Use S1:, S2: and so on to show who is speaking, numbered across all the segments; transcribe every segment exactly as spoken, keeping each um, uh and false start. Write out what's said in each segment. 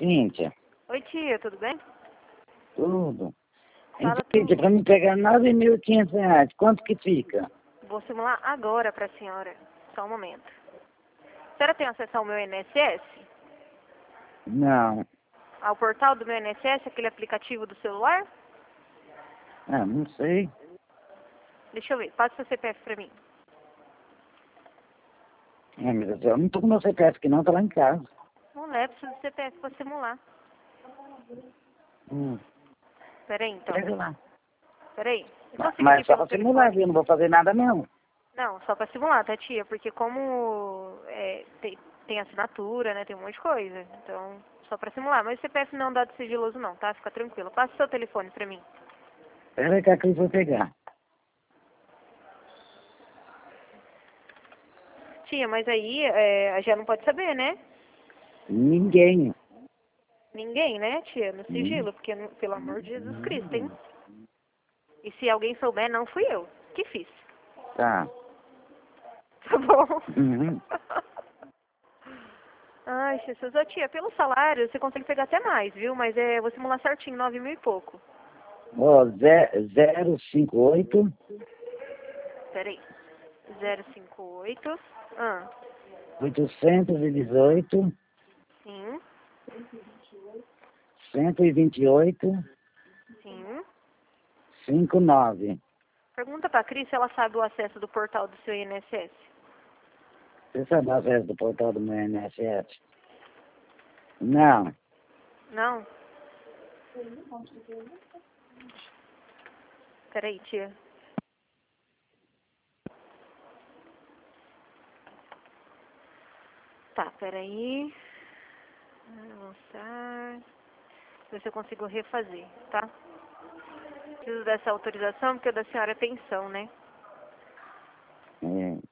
S1: Cíntia,
S2: Oi, tia, tudo bem?
S1: tudo. Hein,
S2: Fala
S1: Cíntia,
S2: tudo.
S1: para me pegar nove mil e quinhentos reais, quanto que fica?
S2: Vou simular agora para a senhora. Só um momento. A senhora tem acesso ao meu I N S S?
S1: Não,
S2: Ao portal do meu I N S S, aquele aplicativo do celular?
S1: ah, não sei.
S2: Deixa eu ver. Passa seu C P F para mim.
S1: Ah, meu Deus, eu não tô com meu C P F aqui não, tá lá em casa.
S2: Não leva, preciso do C P F para simular.
S1: Hum,
S2: Peraí, então.
S1: pega lá.
S2: Peraí. Eu
S1: Mas,
S2: consigo
S1: mas
S2: aqui
S1: só
S2: pelo
S1: pra simular,
S2: telefone?
S1: viu? Não vou fazer nada mesmo.
S2: Não, só para simular, tá, tia? Porque como é, tem, tem assinatura, né? Tem um monte de coisa. Então, só para simular. Mas o C P F não é um dado sigiloso não, tá? Fica tranquilo. Passa seu telefone para mim.
S1: Pera aí que a Cris vai pegar.
S2: Tia, mas aí é, já não pode saber, né?
S1: Ninguém.
S2: Ninguém, né, tia? No
S1: Hum,
S2: sigilo, porque, pelo amor de Jesus Cristo, hein? E se alguém souber, não fui eu que fiz.
S1: tá.
S2: Tá bom?
S1: Uhum.
S2: Ai, Jesus. Ô, tia, pelo salário você consegue pegar até mais, viu? Mas é, eu vou simular certinho, nove mil e pouco.
S1: Ó, ze- zero cinco oito,
S2: Peraí. zero cinco oito. Ah,
S1: oitocentos e dezoito,
S2: sim,
S1: cento e vinte e oito,
S2: sim.
S1: cinquenta e nove.
S2: Pergunta pra Cris se ela sabe o acesso do portal do seu I N S S.
S1: Você sabe a vez do portal do meu I N S S? Não.
S2: Não? Peraí, tia. Tá, peraí. Avançar. Ver se eu consigo refazer, tá? Preciso dessa autorização porque o da senhora é pensão, né?
S1: É.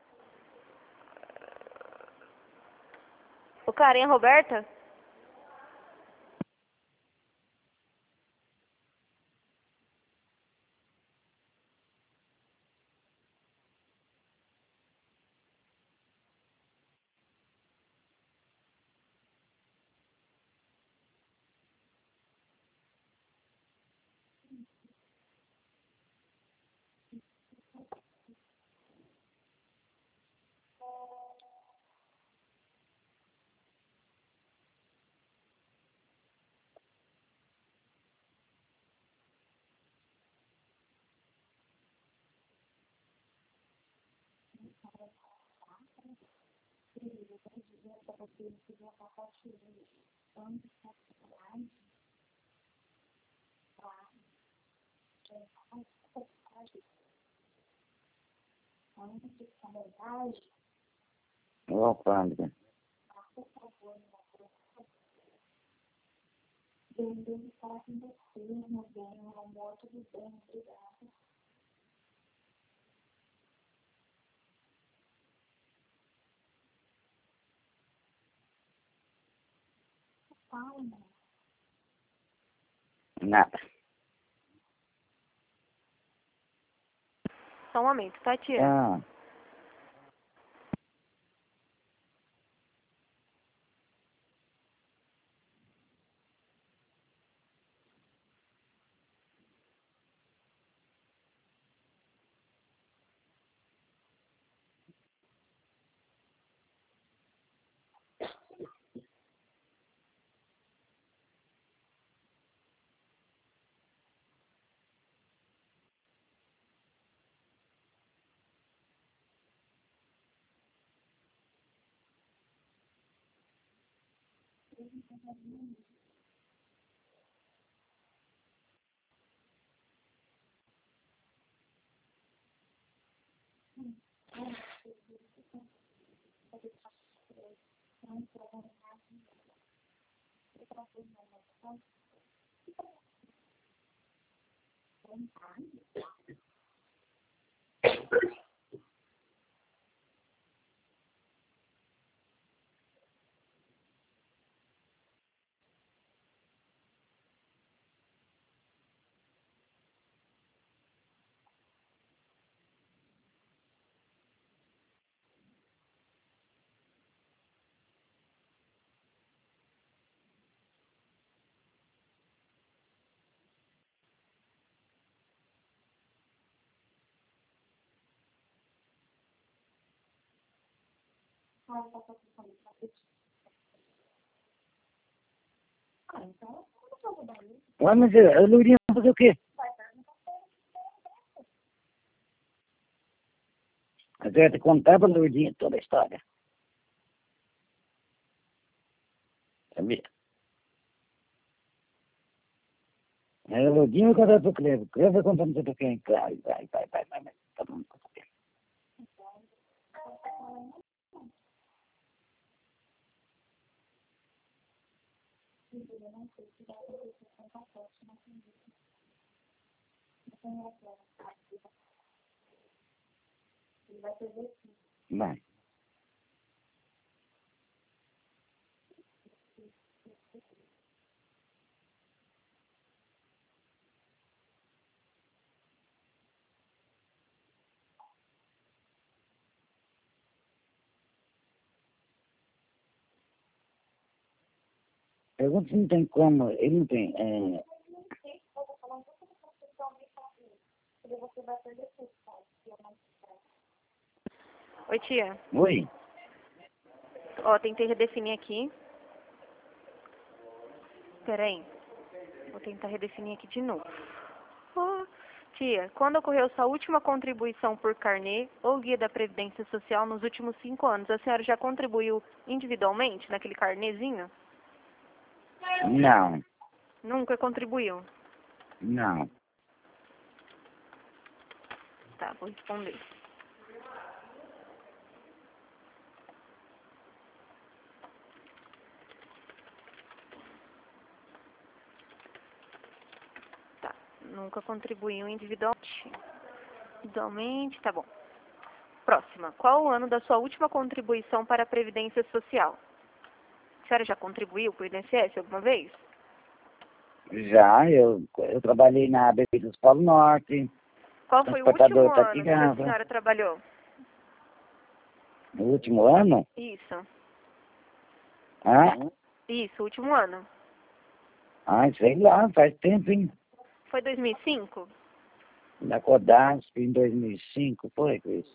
S2: O Karen, Roberta?
S1: Ô, alfândega. Nada.
S2: Só um momento, tá, tia?
S1: Ah, Ué, mas a a Lourinha vai fazer o quê? Mas eu ia te contar pra Lourinha toda a história. Sabia? Aí a Lourinha vai contar pro Clevo. O Clevo vai contar pra quem? Vai, vai, vai, vai, vai. vai. Tá bom, tá bom. Vai. Pergunta se não tem como. Ele não tem. É...
S2: Oi, tia.
S1: Oi?
S2: Ó, tentei redefinir aqui. Pera aí. Vou tentar redefinir aqui de novo. Oh, tia, quando ocorreu sua última contribuição por carnê ou guia da Previdência Social nos últimos cinco anos, a senhora já contribuiu individualmente naquele carnezinho?
S1: Não,
S2: Nunca contribuiu?
S1: não.
S2: Tá, vou responder. Tá, nunca contribuiu individualmente. Individualmente, tá bom. Próxima. Qual o ano da sua última contribuição para a Previdência Social? A senhora já contribuiu para o I N S S alguma vez?
S1: Já, eu, eu trabalhei na Bebidas Polo Norte,
S2: Qual foi o último
S1: transportador
S2: ano que a
S1: Taquigava.
S2: senhora trabalhou?
S1: No último ano?
S2: Isso.
S1: Ah,
S2: Isso, último ano.
S1: ah, sei lá, faz tempo, hein?
S2: Foi dois mil e cinco?
S1: Na Codasp, em dois mil e cinco, foi, Cris?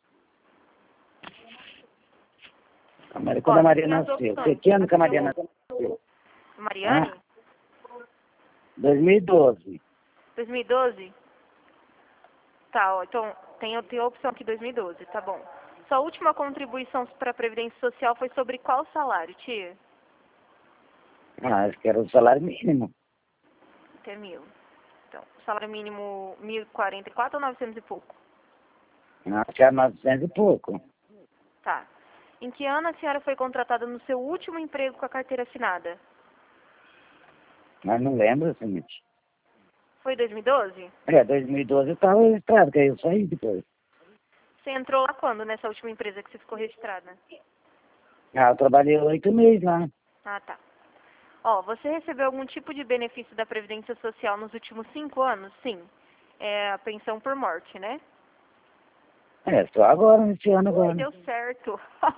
S1: A Maria- Quando
S2: Ó,
S1: a Maria
S2: tem as
S1: nasceu. Que,
S2: opções.
S1: que ano que a Maria nasceu?
S2: Mariane?
S1: Ah, dois mil e doze.
S2: dois mil e doze? Tá, ó, então tem, tem a opção aqui dois mil e doze, tá bom. Sua última contribuição para a Previdência Social foi sobre qual salário, tia?
S1: Ah, acho que era o salário mínimo.
S2: Até mil. Então, salário mínimo mil e quarenta e quatro ou novecentos e pouco?
S1: Acho que era novecentos e pouco.
S2: Tá. Em que ano a senhora foi contratada no seu último emprego com a carteira assinada?
S1: Mas não lembro, assim.
S2: Foi dois mil e doze?
S1: É, dois mil e doze eu estava registrado, que aí eu saí depois.
S2: Você entrou lá quando, nessa última empresa que você ficou registrada?
S1: Ah, eu trabalhei oito meses lá.
S2: Ah, tá. Ó, você recebeu algum tipo de benefício da Previdência Social nos últimos cinco anos? Sim. É a pensão por morte, né?
S1: É, só agora, nesse ano
S2: Ui,
S1: agora.
S2: deu certo.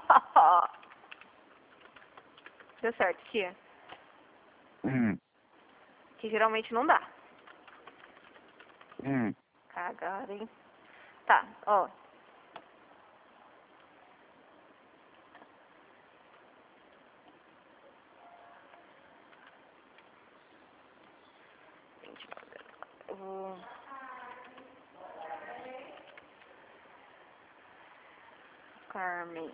S2: Deu certo, tia.
S1: Hum,
S2: Que geralmente não dá.
S1: hum.
S2: Cagada, hein? Tá, ó. Eu vou... Carmen.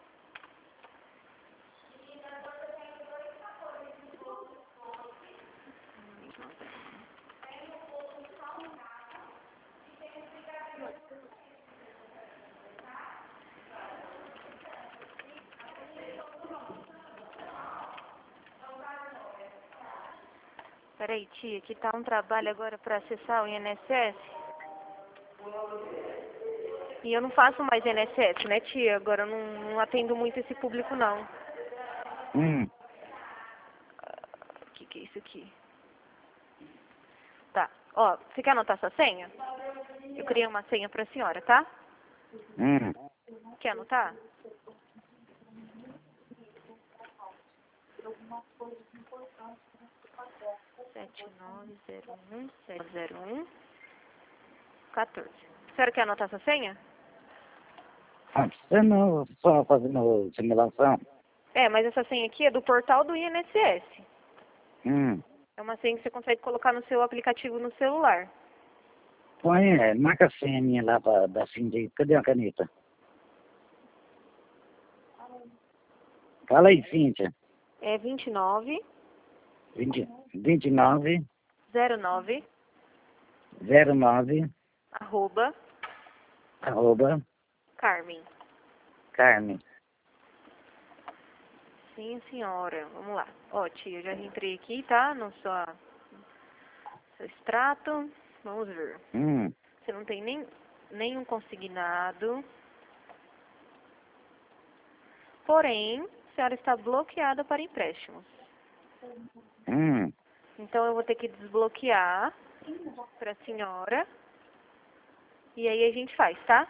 S2: Peraí, tia, que tá um trabalho agora pra acessar o I N S S. E eu não faço mais I N S S, né, tia? Agora eu não, não atendo muito esse público, não.
S1: Hum,
S2: O que que é isso aqui? Tá, ó, você quer anotar sua senha? Eu criei uma senha pra senhora, tá?
S1: hum.
S2: Quer anotar? sete nove zero um sete zero um quatorze. A senhora quer anotar sua senha?
S1: Você não só fazendo simulação?
S2: É, mas essa senha aqui é do portal do I N S S.
S1: Hum.
S2: É uma senha que você consegue colocar no seu aplicativo no celular.
S1: Põe, é, marca a senha minha lá pra, da Cindy. Cadê a caneta? Fala aí, Cíntia.
S2: É vinte e nove,
S1: vinte, vinte e nove,
S2: zero nove,
S1: zero nove,
S2: arroba,
S1: arroba,
S2: Carmen.
S1: Carmen.
S2: Sim, senhora. Vamos lá. Ó, tia, eu já entrei aqui, tá? No sua, seu extrato. Vamos ver.
S1: Hum.
S2: Você não tem nem, nenhum consignado. Porém, a senhora está bloqueada para empréstimos.
S1: Hum.
S2: Então, eu vou ter que desbloquear para a senhora. E aí a gente faz, tá?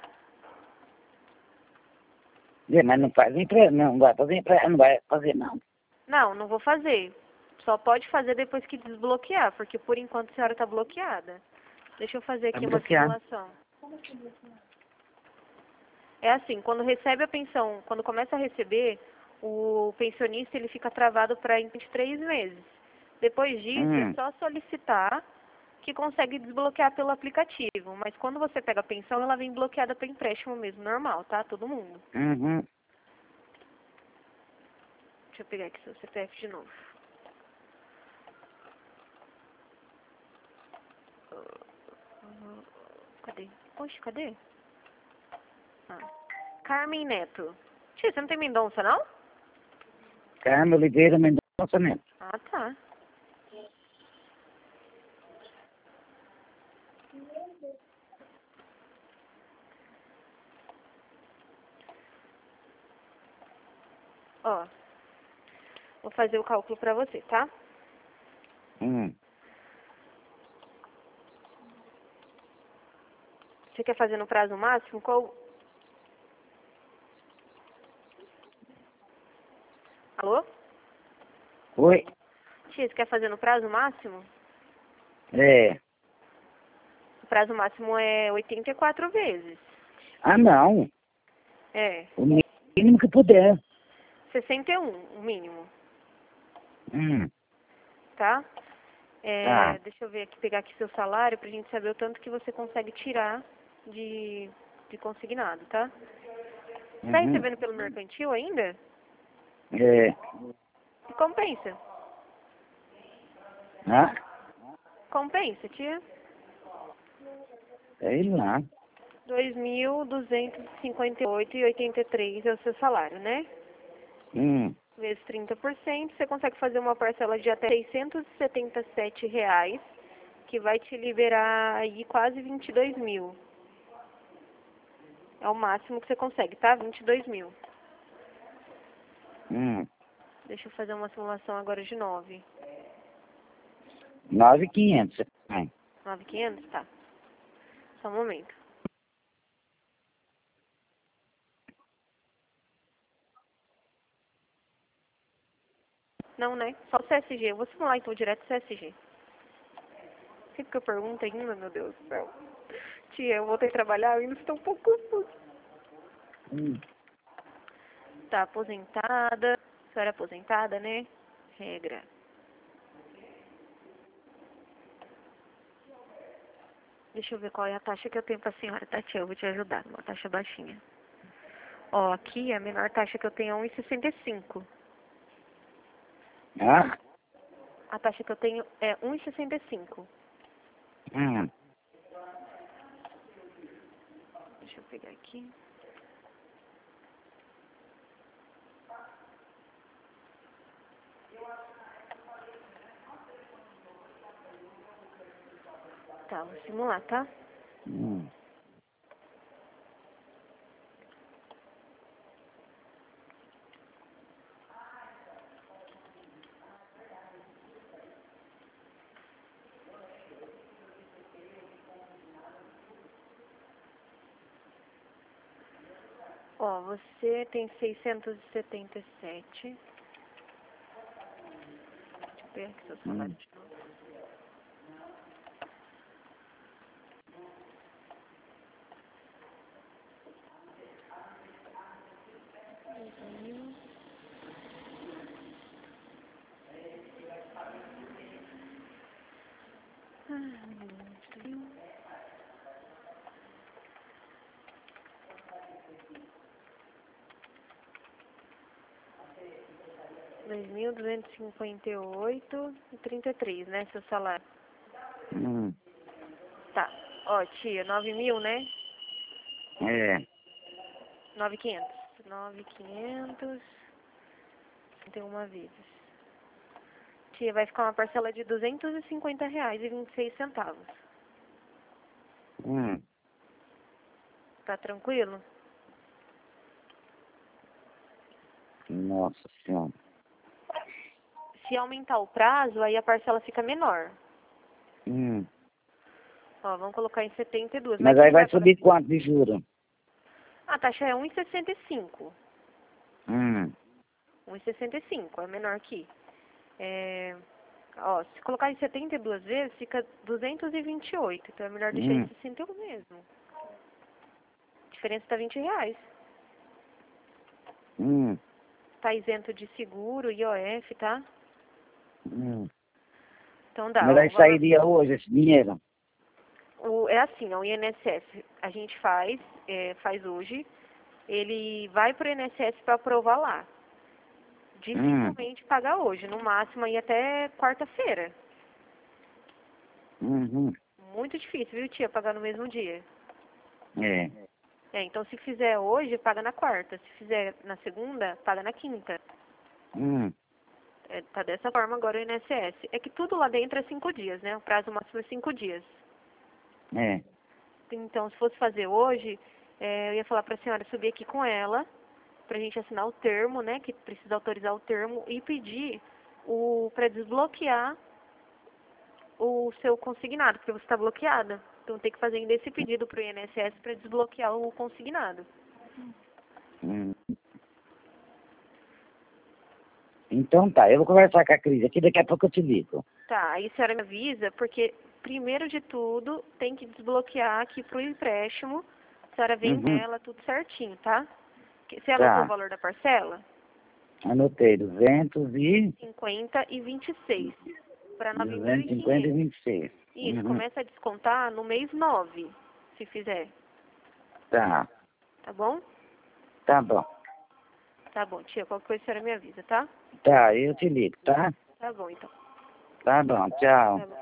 S1: É, mas não faz empre... não vai fazer empre... não vai fazer não.
S2: Não, não vou fazer. Só pode fazer depois que desbloquear, porque por enquanto a senhora está bloqueada. Deixa eu fazer
S1: Tá
S2: aqui uma
S1: bloqueado.
S2: simulação. É assim, quando recebe a pensão, quando começa a receber, o pensionista ele fica travado para vinte e três meses. Depois disso, é
S1: Hum.
S2: só solicitar que consegue desbloquear pelo aplicativo. Mas quando você pega a pensão, ela vem bloqueada para empréstimo mesmo, normal, tá? Todo mundo.
S1: Uhum.
S2: Deixa eu pegar aqui seu C P F de novo. Cadê? Oxe, cadê? Ah. Carmen Neto. Tia, você não tem Mendonça, não?
S1: Carmen Oliveira Mendonça Neto.
S2: Ah, tá. Ó, vou fazer o cálculo pra você, tá?
S1: Hum.
S2: Você quer fazer no prazo máximo? Qual... Alô?
S1: Oi?
S2: Tia, você quer fazer no prazo máximo?
S1: É.
S2: O prazo máximo é oitenta e quatro vezes.
S1: Ah, não.
S2: É.
S1: O mínimo que puder.
S2: sessenta e um, o mínimo,
S1: Hum.
S2: tá? É,
S1: Tá.
S2: deixa eu ver aqui, pegar aqui seu salário pra gente saber o tanto que você consegue tirar de, de consignado, tá? Tá
S1: Uhum.
S2: recebendo pelo mercantil ainda?
S1: É.
S2: E compensa.
S1: Ah,
S2: Compensa, tia.
S1: sei lá.
S2: dois mil duzentos e cinquenta e oito reais e oitenta e três centavos é o seu salário, né?
S1: Hum.
S2: Vezes trinta por cento, você consegue fazer uma parcela de até seiscentos e setenta e sete reais, que vai te liberar aí quase vinte e dois mil. É o máximo que você consegue, tá? vinte e dois mil.
S1: Hum.
S2: Deixa eu fazer uma simulação agora de nove.
S1: Nove e quinhentos. Hum.
S2: nove mil e quinhentos? Tá. Só um momento. Não, né? Só o C S G. Eu vou simular então direto o C S G. Sempre que eu pergunto ainda, meu Deus do céu. Tia, eu voltei a trabalhar, eu ainda estou um pouco confusa.
S1: Hum.
S2: Tá aposentada. A senhora é aposentada, né? Regra. Deixa eu ver qual é a taxa que eu tenho pra senhora, tá, tia? Eu vou te ajudar. Uma taxa baixinha. Ó, aqui a menor taxa que eu tenho é um vírgula sessenta e cinco.
S1: Ah?
S2: A taxa que eu tenho é um vírgula sessenta e cinco.
S1: Hum.
S2: Deixa eu pegar aqui. Tá, vou simular, tá?
S1: Hum.
S2: Ó, você tem seiscentos e setenta e sete. Deixa eu pegar aqui seu salário
S1: Hum.
S2: de novo. mil. Dois mil duzentos e cinquenta e oito e trinta e três, né, seu salário?
S1: Hum.
S2: Tá. Ó, tia, nove mil, né?
S1: É.
S2: Nove quinhentos. Nove quinhentos. Tem uma vezes. Tia, vai ficar uma parcela de duzentos e cinquenta reais e vinte e seis centavos.
S1: Hum.
S2: Tá tranquilo?
S1: Nossa Senhora.
S2: Se aumentar o prazo, aí a parcela fica menor.
S1: Hum.
S2: Ó, vamos colocar em setenta e dois.
S1: Mas
S2: quem
S1: aí vai
S2: pagar?
S1: subir quanto de juros?
S2: A taxa é um vírgula sessenta e cinco.
S1: Hum.
S2: um vírgula sessenta e cinco, é menor aqui. É, ó, se colocar em setenta e duas vezes, fica duzentos e vinte e oito. Então é melhor deixar em
S1: Hum.
S2: sessenta e um mesmo. A diferença tá vinte reais.
S1: Hum.
S2: Tá isento de seguro, I O F, tá?
S1: Hum.
S2: Então dá.
S1: Mas
S2: Ó,
S1: aí
S2: o valor,
S1: sairia hoje esse dinheiro?
S2: o, é assim, ó, o I N S S a gente faz, é, faz hoje. Ele vai pro I N S S para aprovar lá.
S1: Hum.
S2: Dificilmente paga hoje, no máximo aí até quarta-feira.
S1: Uhum.
S2: Muito difícil, viu, tia, pagar no mesmo dia.
S1: É.
S2: É, então se fizer hoje, paga na quarta. Se fizer na segunda, paga na quinta.
S1: Hum.
S2: É, tá dessa forma agora o I N S S. É que tudo lá dentro é cinco dias, né? O prazo máximo é cinco dias.
S1: É.
S2: Então, se fosse fazer hoje, é, eu ia falar pra senhora subir aqui com ela, pra gente assinar o termo, né? Que precisa autorizar o termo e pedir o para desbloquear o seu consignado, porque você está bloqueada. Então tem que fazer ainda esse pedido pro I N S S para desbloquear o consignado.
S1: Hum. Então tá, eu vou conversar com a Cris aqui, daqui a pouco eu te ligo.
S2: Tá, aí a senhora me avisa, porque primeiro de tudo tem que desbloquear aqui pro empréstimo. A senhora vem
S1: Uhum.
S2: nela, tudo certinho, tá? Que- Você anotou
S1: Tá.
S2: o valor da parcela?
S1: Anotei, duzentos e...
S2: cinquenta e vinte e seis para nove mil
S1: duzentos
S2: e
S1: e cinquenta e
S2: quinhentos.
S1: vinte e seis.
S2: Isso,
S1: Uhum.
S2: começa a descontar no mês nove, se fizer.
S1: Tá,
S2: Tá bom?
S1: tá bom.
S2: Tá bom, tia. Qualquer coisa a senhora me avisa, tá?
S1: Tá, eu te ligo, tá?
S2: Tá bom, então.
S1: Tá bom, tchau.
S2: Tá bom.